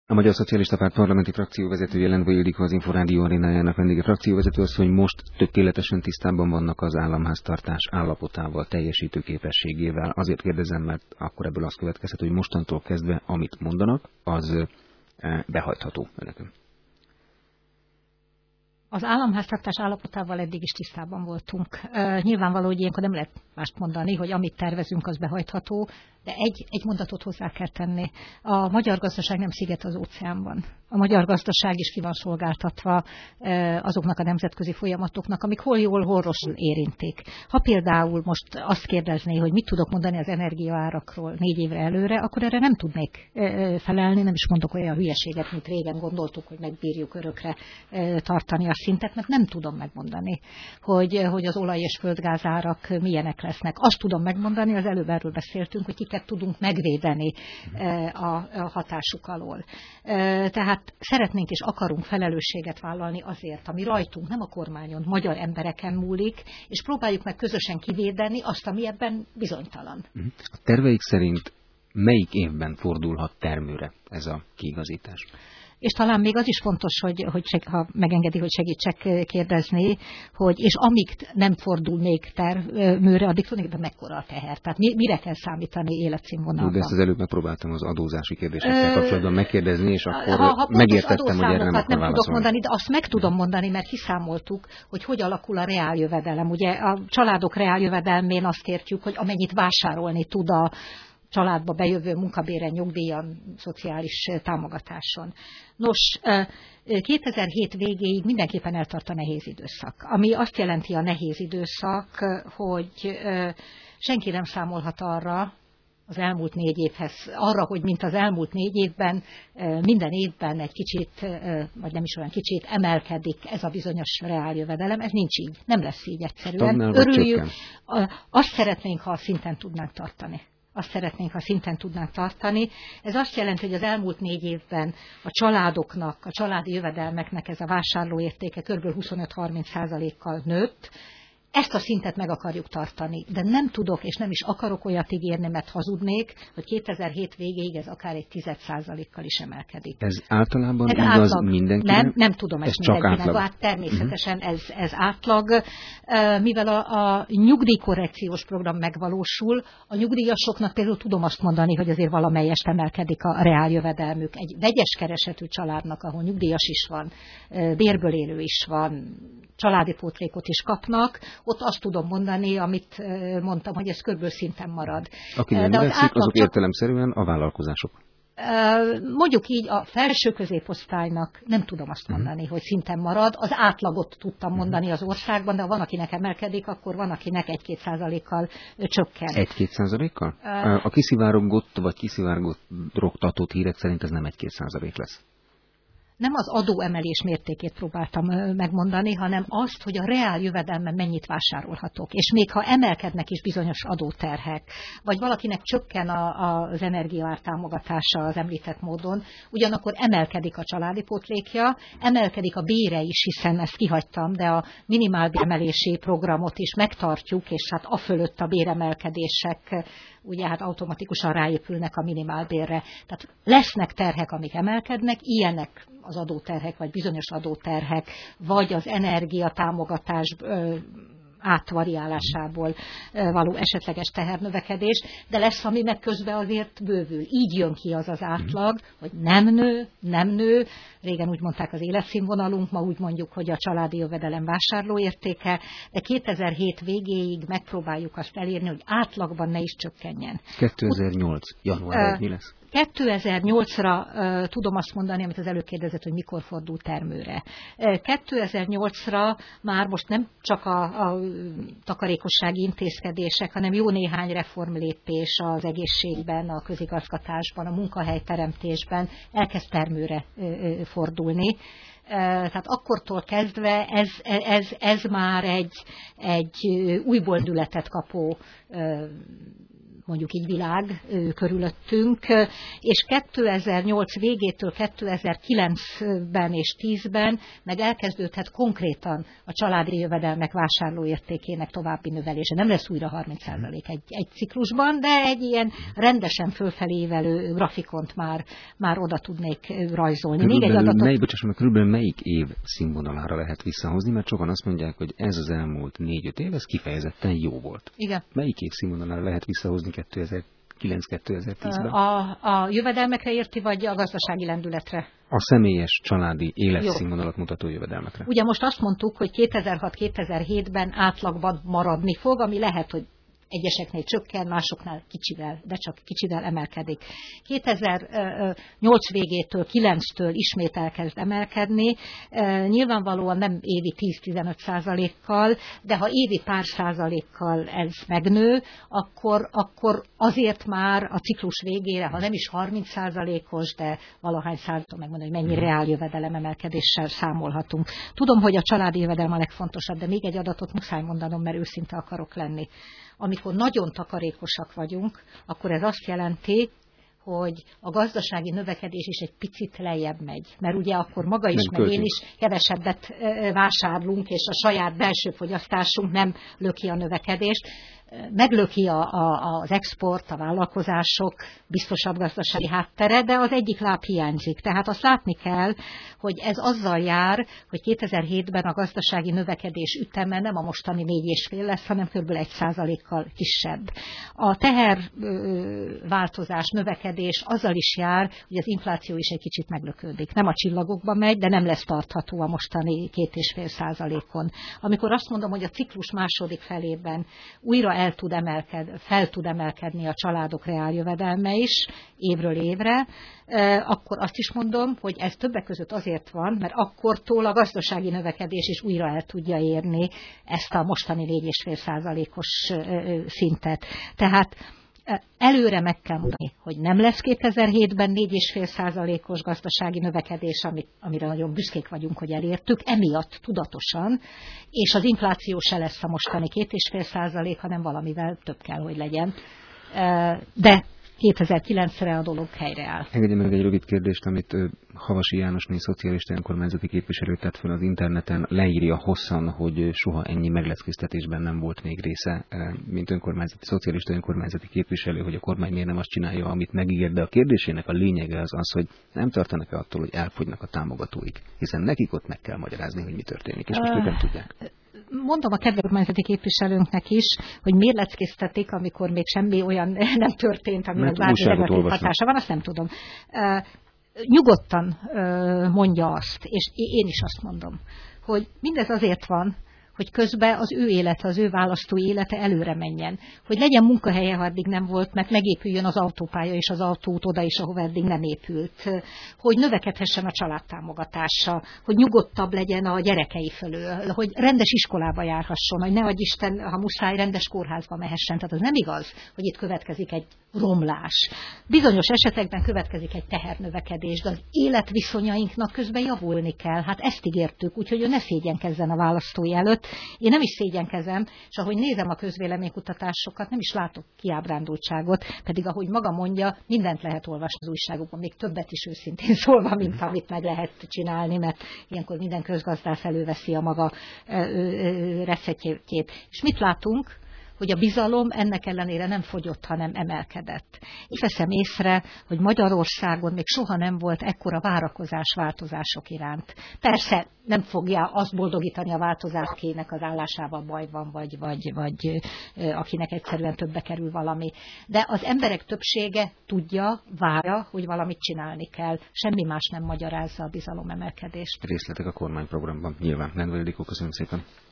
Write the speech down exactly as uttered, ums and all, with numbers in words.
A Magyar Szocialista Párt parlamenti frakcióvezetője, Lendvai Ildikó, az Inforádió arénájának vendége. Frakcióvezető az, hogy most tökéletesen tisztában vannak az államháztartás állapotával, teljesítő képességével. Azért kérdezem, mert akkor ebből az következhet, hogy mostantól kezdve, amit mondanak, az behajtható önökön. Az államháztartás állapotával eddig is tisztában voltunk. Uh, nyilvánvaló, hogy ilyenkor nem lehet mást mondani, hogy amit tervezünk, az behajtható, de egy, egy mondatot hozzá kell tenni. A magyar gazdaság nem sziget az óceánban. A magyar gazdaság is ki van szolgáltatva uh, azoknak a nemzetközi folyamatoknak, amik hol jól, hol rosszul érintik. Ha például most azt kérdezné, hogy mit tudok mondani az energiaárakról négy évre előre, akkor erre nem tudnék uh, felelni, nem is mondok olyan hülyeséget, mint régen gondoltuk, hogy megbírjuk örökre uh, tartani a szintet, mert nem tudom megmondani, hogy, hogy az olaj- és földgázárak milyenek lesznek. Azt tudom megmondani, az előbb erről beszéltünk, hogy kiket tudunk megvédeni a, a hatásuk alól. Tehát szeretnénk és akarunk felelősséget vállalni azért, ami rajtunk, nem a kormányon, magyar embereken múlik, és próbáljuk meg közösen kivédeni azt, ami ebben bizonytalan. A terveik szerint melyik évben fordulhat termőre ez a kiigazítás? És talán még az is fontos, hogy, hogy seg, ha megengedi, hogy segítsek kérdezni, hogy és amíg nem fordul még termőre, addig tulajdonképpen mekkora a teher. Tehát mi, mire kell számítani életszínvonalban? De ezt az előbb megpróbáltam az adózási kérdésekkel kapcsolatban megkérdezni, és akkor ha, ha megértettem, hogy erre nem akar nem válaszolni. tudok mondani, de azt meg tudom mondani, mert kiszámoltuk, hogy hogy alakul a reáljövedelem. Ugye a családok reáljövedelmén azt értjük, hogy amennyit vásárolni tud a családba bejövő munkabéren, nyugdíjon, szociális támogatáson. Nos, kétezer-hét végéig mindenképpen eltart a nehéz időszak. Ami azt jelenti a nehéz időszak, hogy senki nem számolhat arra, az elmúlt négy évhez, arra, hogy mint az elmúlt négy évben, minden évben egy kicsit, vagy nem is olyan kicsit emelkedik ez a bizonyos reáljövedelem. Ez nincs így. Nem lesz így egyszerűen. Stagnál, Örüljük. Azt szeretnénk, ha a szinten tudnánk tartani. Azt szeretnénk, ha szinten tudnánk tartani. Ez azt jelenti, hogy az elmúlt négy évben a családoknak, a családi jövedelmeknek ez a vásárlóértéke kb. huszonöt-harminc százalékkal nőtt. Ezt a szintet meg akarjuk tartani, de nem tudok és nem is akarok olyat ígérni, mert hazudnék, hogy kétezer-hét végéig ez akár egy tized százalékkal is emelkedik. Ez általában ez igaz átlag. mindenkinek? Nem, nem tudom ezt mindenkinek. Hát természetesen uh-huh. ez, ez átlag. Mivel a, a nyugdíjkorrekciós program megvalósul, a nyugdíjasoknak például tudom azt mondani, hogy azért valamelyest emelkedik a reáljövedelmük. Egy vegyes keresetű családnak, ahol nyugdíjas is van, bérből élő is van, családi pótlékot is kapnak, ott azt tudom mondani, amit mondtam, hogy ez körülbelül szinten marad. Aki nem De az veszik, azok értelemszerűen a vállalkozások. Mondjuk így a felső középosztálynak nem tudom azt mondani, uh-huh. hogy szinten marad. Az átlagot tudtam mondani az országban, de ha van, akinek emelkedik, akkor van, akinek egy-két százalékkal csökken. Egy-két százalékkal? Uh, a kiszivárogott vagy kiszivárogtatott hírek szerint ez nem egy-két százalék lesz. Nem az adóemelés mértékét próbáltam megmondani, hanem azt, hogy a reál jövedelmen mennyit vásárolhatok. És még ha emelkednek is bizonyos adóterhek, vagy valakinek csökken a, a, az energiaár támogatása az említett módon, ugyanakkor emelkedik a családi pótlékja, emelkedik a bére is, hiszen ezt kihagytam, de a minimálbéremelési programot is megtartjuk, és hát afölött a béremelkedések ugye hát automatikusan ráépülnek a minimálbérre. Tehát lesznek terhek, amik emelkednek, ilyenek az adóterhek, vagy bizonyos adóterhek, vagy az energiatámogatás átvariálásából való esetleges tehernövekedés, de lesz, ami meg közben azért bővül. Így jön ki az az átlag, hogy nem nő, nem nő. Régen úgy mondták az életszínvonalunk, ma úgy mondjuk, hogy a családi jövedelem vásárlóértéke, de kétezer-hét végéig megpróbáljuk azt elérni, hogy átlagban ne is csökkenjen. kétezer-nyolc január mi lesz? kétezer-nyolcra uh, tudom azt mondani, amit az előbb kérdezett, hogy mikor fordul termőre. Uh, kétezer-nyolcra már most nem csak a, a takarékossági intézkedések, hanem jó néhány reformlépés az egészségben, a közigazgatásban, a munkahelyteremtésben elkezd termőre uh, uh, fordulni. Uh, tehát akkortól kezdve ez, ez, ez már egy, egy új boldületet kapó uh, mondjuk így világ körülöttünk, és kétezer-nyolc végétől kétezer-kilencben és tízben meg elkezdődhet konkrétan a családi jövedelmek vásárlóértékének további növelése. Nem lesz újra harminc százalék egy, egy ciklusban, de egy ilyen rendesen fölfelévelő grafikont már, már oda tudnék rajzolni. Még egy adatot... mely, bocsásson, körülbelül melyik év színvonalára lehet visszahozni, mert sokan azt mondják, hogy ez az elmúlt négy-öt év, ez kifejezetten jó volt. Igen. Melyik év színvonalára lehet visszahozni kétezer-kilenc-kétezer-tízben? A, a jövedelmekre érti, vagy a gazdasági lendületre? A személyes, családi életszínvonalat mutató jövedelmekre. Ugye most azt mondtuk, hogy kétezer-hat-kétezer-hétben átlagban maradni fog, ami lehet, hogy egyeseknél csökken, másoknál kicsivel, de csak kicsivel emelkedik. kétezer-nyolc végétől, kilenctől ismét elkezd emelkedni, nyilvánvalóan nem évi tíz-tizenöt százalékkal, de ha évi pár százalékkal ez megnő, akkor, akkor azért már a ciklus végére, ha nem is harminc százalékos, de valahány százalékot megmondani, hogy mennyi reál jövedelem emelkedéssel számolhatunk. Tudom, hogy a családi jövedelem a legfontosabb, de még egy adatot muszáj mondanom, mert őszinte akarok lenni. Amikor nagyon takarékosak vagyunk, akkor ez azt jelenti, hogy a gazdasági növekedés is egy picit lejjebb megy. Mert ugye akkor maga is, meg én is kevesebbet vásárlunk, és a saját belső fogyasztásunk nem löki a növekedést. Meglöki a, a, az export, a vállalkozások biztosabb gazdasági háttere, de az egyik láb hiányzik. Tehát azt látni kell, hogy ez azzal jár, hogy kétezer-hétben a gazdasági növekedés üteme nem a mostani négy és fél lesz, hanem kb. egy százalékkal kisebb. A teherváltozás, növekedés azzal is jár, hogy az infláció is egy kicsit meglökődik. Nem a csillagokba megy, de nem lesz tartható a mostani két és fél százalékon. Amikor azt mondom, hogy a ciklus második felében újra el tud emelkedni, fel tud emelkedni a családok reáljövedelme is évről évre, akkor azt is mondom, hogy ez többek között azért van, mert akkortól a gazdasági növekedés is újra el tudja érni ezt a mostani négy és fél százalékos szintet. Tehát előre meg kell mondani, hogy nem lesz kétezer-hétben négy és fél százalékos gazdasági növekedés, amit, amire nagyon büszkék vagyunk, hogy elértük, emiatt tudatosan, és az infláció se lesz a mostani két és fél százalék, hanem valamivel több kell, hogy legyen. De kétezer-kilencre a dolog helyreáll. Engedje meg egy rövid kérdést, amit Havasi Jánosné szocialista önkormányzati képviselő tett fel az interneten, leírja hosszan, hogy soha ennyi megleckéztetésben nem volt még része, mint önkormányzati, szocialista önkormányzati képviselő, hogy a kormány miért nem azt csinálja, amit megígér, de a kérdésének a lényege az az, hogy nem tartanak-e attól, hogy elfogynak a támogatóik, hiszen nekik ott meg kell magyarázni, hogy mi történik, és most ők nem tudják. Mondom a kedves kormányzati képviselőnknek is, hogy miért leckéztetik, amikor még semmi olyan nem történt, aminek bármi negatív hatása van, azt nem tudom. Uh, nyugodtan uh, mondja azt, és én is azt mondom, hogy mindez azért van, hogy közben az ő élete, az ő választói élete előre menjen. Hogy legyen munkahelye, ha eddig nem volt, mert megépüljön az autópálya és az autóút oda is, ahova eddig nem épült. Hogy növekedhessen a családtámogatása, hogy nyugodtabb legyen a gyerekei fölül, hogy rendes iskolába járhasson, hogy ne adj Isten, ha muszáj, rendes kórházba mehessen. Tehát az nem igaz, hogy itt következik egy romlás. Bizonyos esetekben következik egy tehernövekedés, de az életviszonyainknak közben javulni kell. Hát ezt ígértük, úgyhogy ő ne szégyenkezzen a választói előtt. Én nem is szégyenkezem, és ahogy nézem a közvéleménykutatásokat, nem is látok kiábrándultságot, pedig ahogy maga mondja, mindent lehet olvasni az újságokban, még többet is őszintén szólva, mint amit meg lehet csinálni, mert ilyenkor minden közgazdász előveszi a maga receptjét. És mit látunk? Hogy a bizalom ennek ellenére nem fogyott, hanem emelkedett. Így veszem észre, hogy Magyarországon még soha nem volt ekkora várakozás változások iránt. Persze nem fogja azt boldogítani a változás, akinek az állásával baj van, vagy, vagy, vagy akinek egyszerűen többe kerül valami. De az emberek többsége tudja, várja, hogy valamit csinálni kell. Semmi más nem magyarázza a bizalom emelkedést. Részletek a kormányprogramban. Nyilván. Lendvai Ildikó, köszönöm szépen.